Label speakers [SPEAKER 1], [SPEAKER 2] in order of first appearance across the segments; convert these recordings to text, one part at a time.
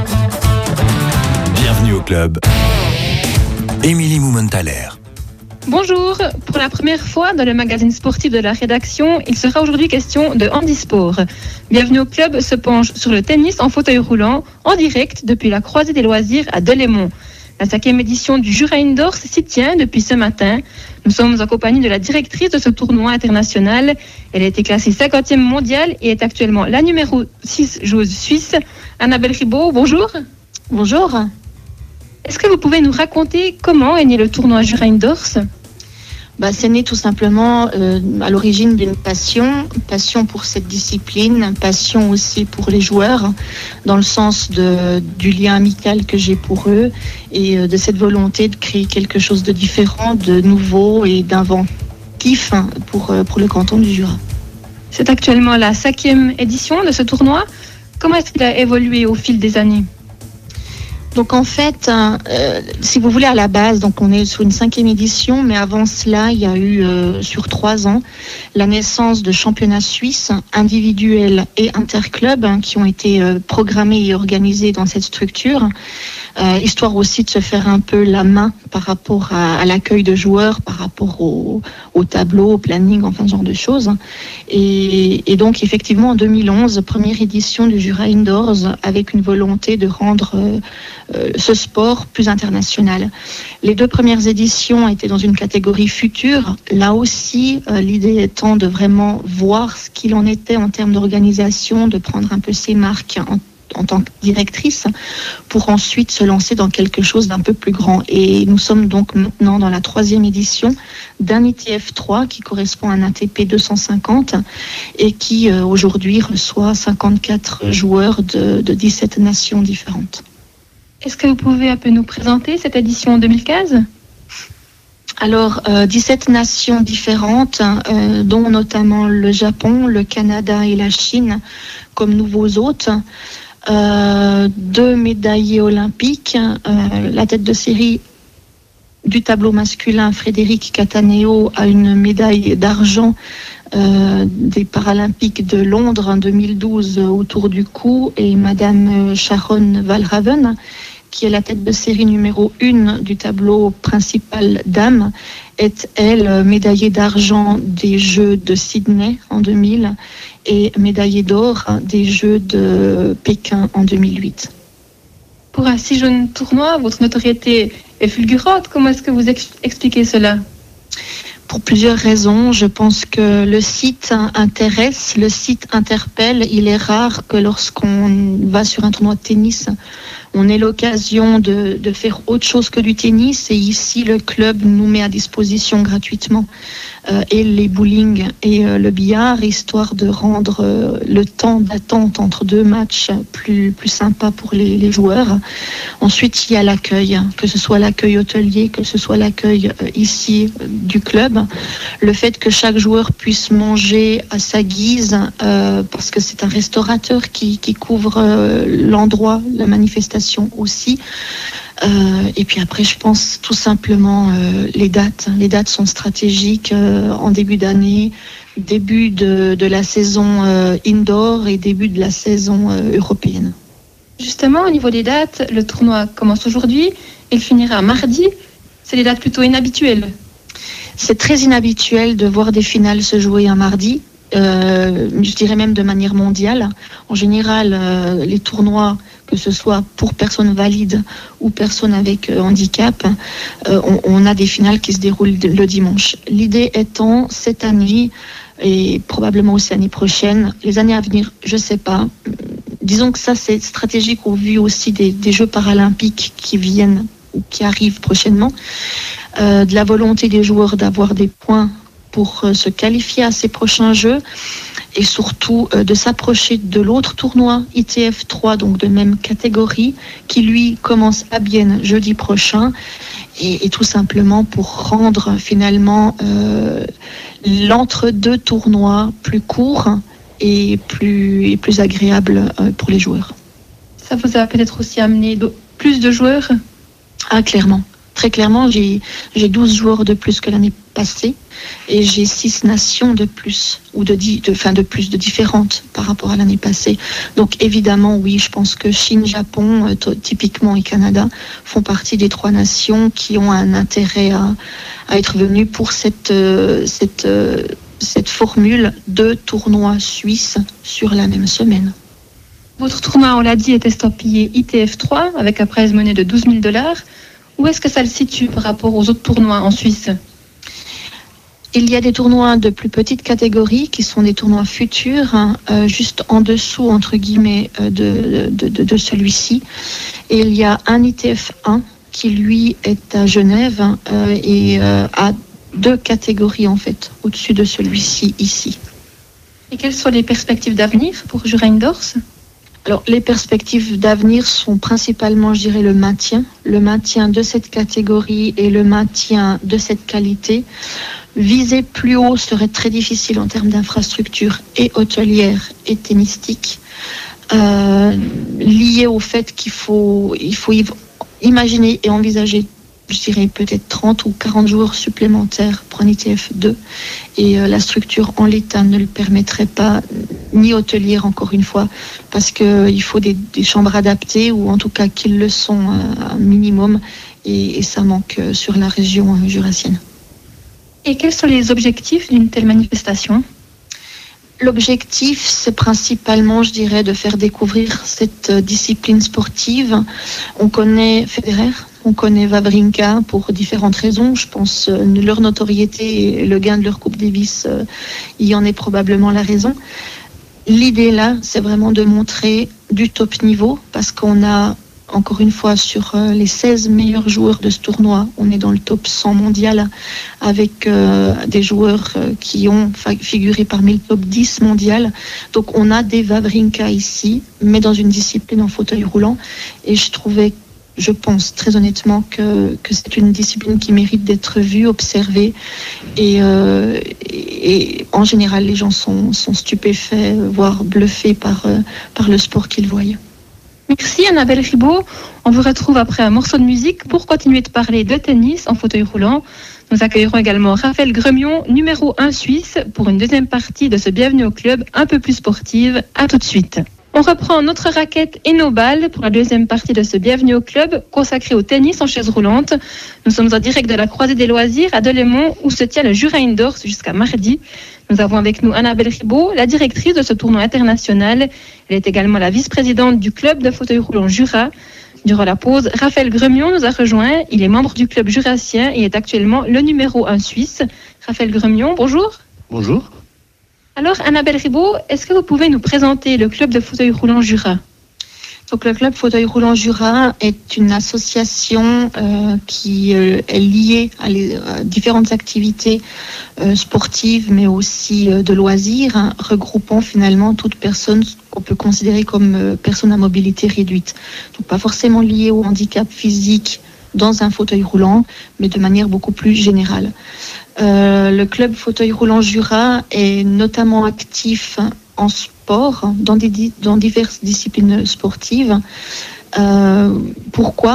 [SPEAKER 1] Bienvenue au club. Émilie Moumenthaler.
[SPEAKER 2] Bonjour, pour la première fois dans le magazine sportif de la rédaction, il sera aujourd'hui question de handisport. Bienvenue au club se penche sur le tennis en fauteuil roulant, en direct depuis la Croisée des loisirs à Delémont. La 5e édition du Jura Indoors s'y tient depuis ce matin. Nous sommes en compagnie de la directrice de ce tournoi international. Elle a été classée 50e mondiale et est actuellement la numéro 6 joueuse suisse. Annabelle Ribaud, bonjour.
[SPEAKER 3] Bonjour.
[SPEAKER 2] Est-ce que vous pouvez nous raconter comment est né le tournoi Jura Indoors ?
[SPEAKER 3] C'est né tout simplement à l'origine d'une passion pour cette discipline, passion aussi pour les joueurs, dans le sens du lien amical que j'ai pour eux et de cette volonté de créer quelque chose de différent, de nouveau et d'inventif pour le canton du Jura.
[SPEAKER 2] C'est actuellement la 5e édition de ce tournoi. Comment est-ce qu'il a évolué au fil des années ?
[SPEAKER 3] Donc en fait, si vous voulez à la base, donc on est sur une 5e édition, mais avant cela, il y a eu sur 3 ans la naissance de championnats suisses individuels et interclubs qui ont été programmés et organisés dans cette structure, histoire aussi de se faire un peu la main par rapport à l'accueil de joueurs, par rapport au tableau, au planning, enfin ce genre de choses. Et donc effectivement en 2011, première édition du Jura Indoors avec une volonté de rendre ce sport plus international. Les 2 premières éditions étaient dans une catégorie future. Là aussi, l'idée étant de vraiment voir ce qu'il en était en termes d'organisation, de prendre un peu ses marques en tant que directrice pour ensuite se lancer dans quelque chose d'un peu plus grand. Et nous sommes donc maintenant dans la 3e édition d'un ITF 3 qui correspond à un ATP 250 et qui aujourd'hui reçoit 54 joueurs de 17 nations différentes.
[SPEAKER 2] Est-ce que vous pouvez un peu nous présenter cette édition 2015 ?
[SPEAKER 3] Alors, 17 nations différentes, dont notamment le Japon, le Canada et la Chine comme nouveaux hôtes. 2 médaillés olympiques, la tête de série du tableau masculin, Frédéric Cataneo, a une médaille d'argent des Paralympiques de Londres en 2012 autour du cou, et Madame Sharon Valraven, qui est la tête de série numéro 1 du tableau principal dames, est, elle, médaillée d'argent des Jeux de Sydney en 2000 et médaillée d'or des Jeux de Pékin en 2008.
[SPEAKER 2] Pour un si jeune tournoi, votre notoriété est fulgurante. Comment est-ce que vous expliquez cela ?
[SPEAKER 3] Pour plusieurs raisons. Je pense que le site intéresse, le site interpelle. Il est rare que lorsqu'on va sur un tournoi de tennis, on ait l'occasion de faire autre chose que du tennis. Et ici, le club nous met à disposition gratuitement et les bowling et le billard, histoire de rendre le temps d'attente entre 2 matchs plus sympa pour les joueurs. Ensuite, il y a l'accueil, que ce soit l'accueil hôtelier, que ce soit l'accueil ici du club. Le fait que chaque joueur puisse manger à sa guise, parce que c'est un restaurateur qui couvre l'endroit, la manifestation aussi. Et puis après, je pense tout simplement les dates. Les dates sont stratégiques en début d'année, début de la saison indoor et début de la saison européenne.
[SPEAKER 2] Justement, au niveau des dates, le tournoi commence aujourd'hui et il finira mardi. C'est des dates plutôt inhabituelles.
[SPEAKER 3] C'est très inhabituel de voir des finales se jouer un mardi. Je dirais même de manière mondiale. En général, les tournois, que ce soit pour personnes valides ou personnes avec handicap, on a des finales qui se déroulent le dimanche. L'idée étant, cette année, et probablement aussi l'année prochaine, les années à venir, je ne sais pas. Disons que ça, c'est stratégique au vu aussi des Jeux paralympiques qui viennent ou qui arrivent prochainement. De la volonté des joueurs d'avoir des points pour se qualifier à ces prochains Jeux et surtout de s'approcher de l'autre tournoi ITF 3, donc de même catégorie, qui lui commence à Bienne jeudi prochain et tout simplement pour rendre finalement l'entre-deux tournois plus court et plus agréable pour les joueurs.
[SPEAKER 2] Ça vous a peut-être aussi amené plus de joueurs ?
[SPEAKER 3] Ah, clairement. Très clairement, j'ai 12 joueurs de plus que l'année passée. et j'ai 6 nations de plus, ou de plus de différentes par rapport à l'année passée. Donc évidemment, oui, je pense que Chine, Japon, typiquement, et Canada font partie des 3 nations qui ont un intérêt à être venues pour cette formule de tournoi suisse sur la même semaine.
[SPEAKER 2] Votre tournoi, on l'a dit, est estampillé ITF 3 avec un prize money de $12,000. Où est-ce que ça le situe par rapport aux autres tournois en Suisse ?
[SPEAKER 3] Il y a des tournois de plus petite catégorie qui sont des tournois futurs, juste en dessous, entre guillemets, de celui-ci. Et il y a un ITF 1 qui, lui, est à Genève et a 2 catégories, en fait, au-dessus de celui-ci, ici.
[SPEAKER 2] Et quelles sont les perspectives d'avenir pour Jura Indoors ?
[SPEAKER 3] Alors, les perspectives d'avenir sont principalement, je dirais, le maintien de cette catégorie et le maintien de cette qualité. Viser plus haut serait très difficile en termes d'infrastructures et hôtelières et tennistiques, lié au fait qu'il faut imaginer et envisager, je dirais peut-être 30 ou 40 jours supplémentaires pour un ITF 2, et la structure en l'état ne le permettrait pas, ni hôtelière encore une fois, parce qu'il faut des chambres adaptées, ou en tout cas qu'ils le sont un minimum, et ça manque sur la région jurassienne.
[SPEAKER 2] Et quels sont les objectifs d'une telle manifestation ?
[SPEAKER 3] L'objectif, c'est principalement, je dirais, de faire découvrir cette discipline sportive. On connaît Federer, on connaît Wawrinka pour différentes raisons. Je pense leur notoriété et le gain de leur Coupe Davis, il y en est probablement la raison. L'idée là, c'est vraiment de montrer du top niveau, parce qu'on a, encore une fois, sur les 16 meilleurs joueurs de ce tournoi, on est dans le top 100 mondial, avec des joueurs qui ont figuré parmi le top 10 mondial. Donc on a des Wawrinka ici, mais dans une discipline en fauteuil roulant. Et je pense très honnêtement que c'est une discipline qui mérite d'être vue, observée. Et en général, les gens sont stupéfaits, voire bluffés par le sport qu'ils voient.
[SPEAKER 2] Merci Annabelle Ribaud. On vous retrouve après un morceau de musique pour continuer de parler de tennis en fauteuil roulant. Nous accueillerons également Raphaël Gremion, numéro 1 suisse, pour une deuxième partie de ce Bienvenue au club un peu plus sportive. À tout de suite. On reprend notre raquette et nos balles pour la deuxième partie de ce Bienvenue au club consacré au tennis en chaise roulante. Nous sommes en direct de la Croisée des Loisirs à Delémont, où se tient le Jura Indoors jusqu'à mardi. Nous avons avec nous Annabelle Ribaud, la directrice de ce tournoi international. Elle est également la vice-présidente du club de fauteuil roulant Jura. Durant la pause, Raphaël Gremion nous a rejoint. Il est membre du club jurassien et est actuellement le numéro 1 suisse. Raphaël Gremion, bonjour.
[SPEAKER 4] Bonjour.
[SPEAKER 2] Alors, Annabelle Ribaud, est-ce que vous pouvez nous présenter le club de fauteuil roulant Jura ?
[SPEAKER 3] Donc, le club fauteuil roulant Jura est une association qui est liée à différentes activités sportives, mais aussi de loisirs, regroupant finalement toute personne qu'on peut considérer comme personne à mobilité réduite. Donc, pas forcément liée au handicap physique dans un fauteuil roulant, mais de manière beaucoup plus générale. Le club fauteuil roulant Jura est notamment actif en sport, dans diverses disciplines sportives. Pourquoi ?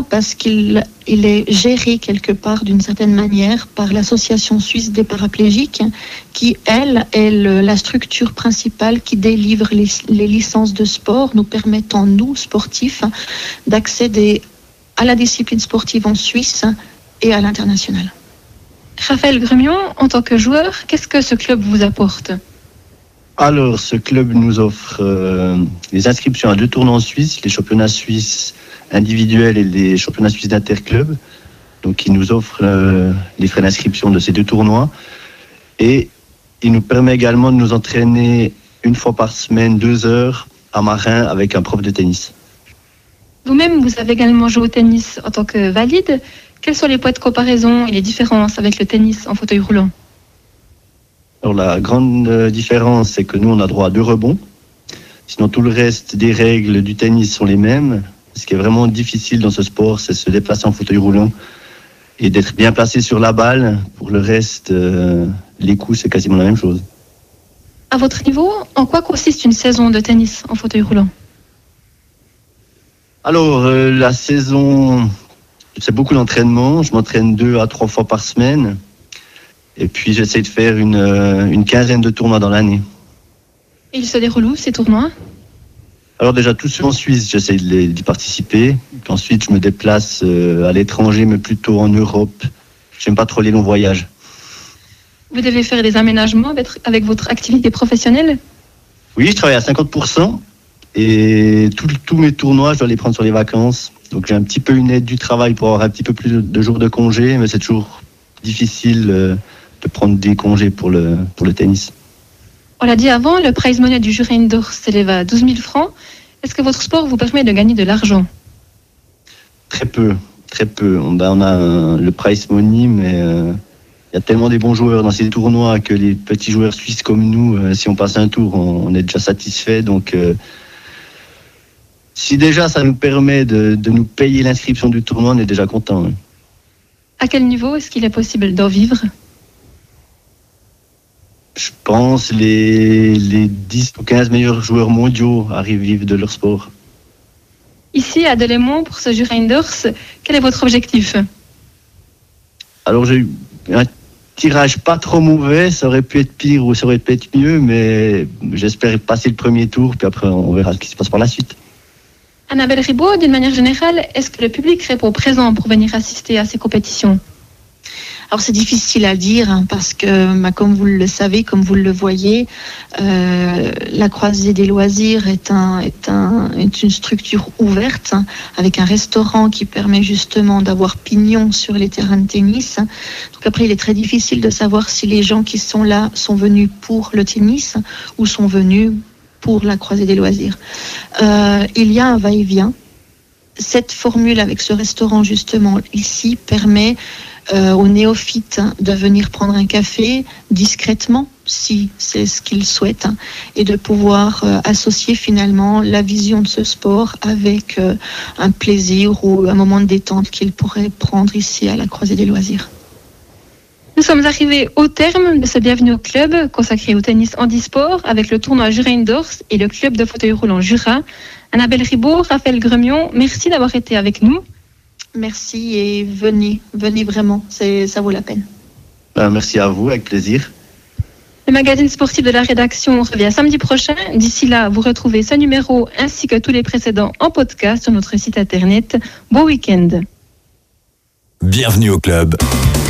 [SPEAKER 3] Parce qu'il est géré quelque part d'une certaine manière par l'Association suisse des paraplégiques, qui, elle, est la structure principale qui délivre les licences de sport, nous permettant, nous, sportifs, d'accéder à la discipline sportive en Suisse et à l'international.
[SPEAKER 2] Raphaël Gremion, en tant que joueur, qu'est-ce que ce club vous apporte ?
[SPEAKER 4] Alors, ce club nous offre les inscriptions à 2 tournois en Suisse, les championnats suisses individuels et les championnats suisses d'interclub. Donc, il nous offre les frais d'inscription de ces 2 tournois. Et il nous permet également de nous entraîner 1 fois par semaine, 2 heures à Marin avec un prof de tennis.
[SPEAKER 2] Vous-même, vous avez également joué au tennis en tant que valide. Quels sont les points de comparaison et les différences avec le tennis en fauteuil roulant ?
[SPEAKER 4] Alors, la grande différence, c'est que nous, on a droit à 2 rebonds. Sinon, tout le reste des règles du tennis sont les mêmes. Ce qui est vraiment difficile dans ce sport, c'est de se déplacer en fauteuil roulant et d'être bien placé sur la balle. Pour le reste, les coups, c'est quasiment la même chose.
[SPEAKER 2] À votre niveau, en quoi consiste une saison de tennis en fauteuil roulant ?
[SPEAKER 4] Alors, la saison, c'est beaucoup d'entraînement. Je m'entraîne 2 à 3 fois par semaine. Et puis j'essaie de faire une quinzaine de tournois dans l'année.
[SPEAKER 2] Et ils se déroulent où, ces tournois?
[SPEAKER 4] Alors déjà tous ceux en Suisse, j'essaie d'y participer. Puis ensuite je me déplace à l'étranger, mais plutôt en Europe. J'aime pas trop les longs voyages.
[SPEAKER 2] Vous devez faire des aménagements avec votre activité professionnelle?
[SPEAKER 4] Oui, je travaille à 50%. Et tous mes tournois, je dois les prendre sur les vacances. Donc j'ai un petit peu une aide du travail pour avoir un petit peu plus de jours de congé, mais c'est toujours difficile de prendre des congés pour le tennis.
[SPEAKER 2] On l'a dit avant, le prize money du Jura Indoor s'élève à 12 000 francs. Est-ce que votre sport vous permet de gagner de l'argent?
[SPEAKER 4] Très peu. On a le prize money, mais il y a tellement des bons joueurs dans ces tournois que les petits joueurs suisses comme nous, si on passe un tour, on est déjà satisfait. Donc si déjà ça nous permet de nous payer l'inscription du tournoi, on est déjà content. Hein.
[SPEAKER 2] À quel niveau est-ce qu'il est possible d'en vivre?
[SPEAKER 4] Je pense les 10 ou 15 meilleurs joueurs mondiaux arrivent à vivre de leur sport.
[SPEAKER 2] Ici, à Delémont, pour ce Jura Indoors, quel est votre objectif?
[SPEAKER 4] Alors j'ai eu un tirage pas trop mauvais, ça aurait pu être pire ou ça aurait pu être mieux, mais j'espère passer le premier tour, puis après on verra ce qui se passe par la suite.
[SPEAKER 2] Annabelle Ribaud, d'une manière générale, est-ce que le public répond présent pour venir assister à ces compétitions?
[SPEAKER 3] Alors c'est difficile à dire parce que, comme vous le savez, comme vous le voyez, la Croisée des loisirs est une structure ouverte avec un restaurant qui permet justement d'avoir pignon sur les terrains de tennis. Donc après, il est très difficile de savoir si les gens qui sont là sont venus pour le tennis ou sont venus pour la Croisée des loisirs. Il y a un va-et-vient. Cette formule avec ce restaurant justement ici permet aux néophytes de venir prendre un café discrètement, si c'est ce qu'ils souhaitent, et de pouvoir associer finalement la vision de ce sport avec un plaisir ou un moment de détente qu'ils pourraient prendre ici à la Croisée des loisirs.
[SPEAKER 2] Nous sommes arrivés au terme de ce Bienvenue au club consacré au tennis handisport avec le tournoi Jura Indoors et le club de fauteuil roulant Jura. Annabelle Ribaud, Raphaël Gremion, merci d'avoir été avec nous.
[SPEAKER 3] Merci et venez vraiment, ça vaut la peine.
[SPEAKER 4] Merci à vous, avec plaisir.
[SPEAKER 2] Le magazine sportif de la rédaction revient samedi prochain. D'ici là, vous retrouvez ce numéro ainsi que tous les précédents en podcast sur notre site internet. Bon week-end.
[SPEAKER 1] Bienvenue au club.